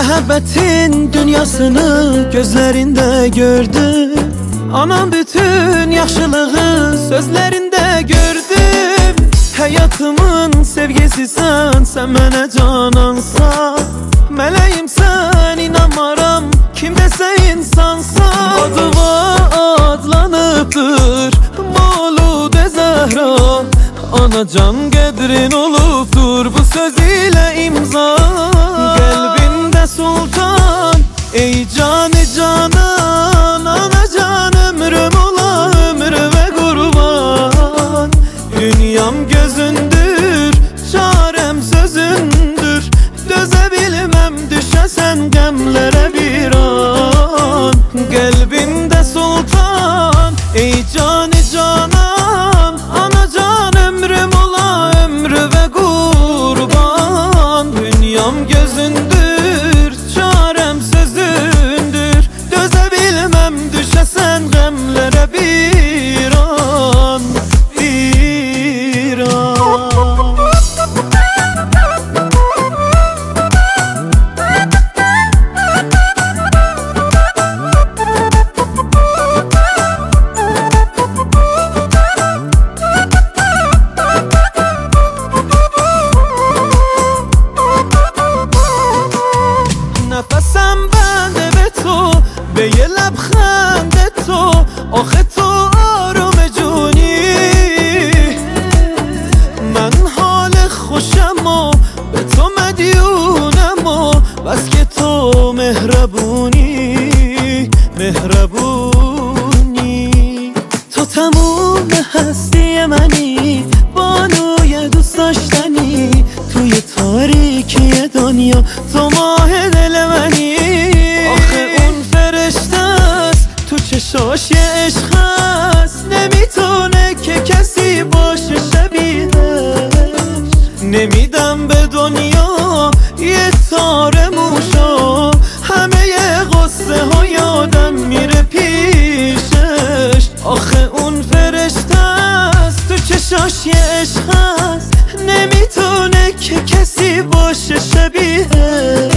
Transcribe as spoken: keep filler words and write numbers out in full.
Məhəbbətin dünyasını gözlərində gördüm. Anam bütün yaxşılığı sözlərində gördüm. Həyatımın sevgisisən, sən mənə canansan. Mələyimsən, inanmaram, kim desə insansan. Adıva adlanıbdır Mavlud Zəhra. Anacan qədrin olubdur bu söz ilə imza. Qəlbimdə sultan, ey canı canan. Anacan ömrüm ola ömrüvə qurban. Dünyam gözündür, çarəm sözündür. Dözə bilməm düşəsən qəmlərə bir an. Qəlbimdə sultan, ey canı canan. Anacan ömrüm ola ömrüvə qurban. Dünyam gözündür, çarəm sözündür. Dözə bilməm düşəsən qəmlərə bir an. Bir an. نفسم بنده به تو، به یه لبخند تو. آخه تو آروم جونی. من حال خوشم و به تو مدیونم و بس که تو مهربونی مهربونی. تو تموم هستی منی، بانوی دوست داشتنی. توی تاریکی دنیا تو ماه دل منی. آخه اون فرشته است تو چشاش یه عشق هست. نمیتونه که کسی باشه شبیهش. نمیدم به دنیا یه تار موشا. همه ی غصه ها یادم میره پیشش. آخه اون فرشته است تو چشاش یه عشق هست. نمیتونه که کسی باشه شبیهش.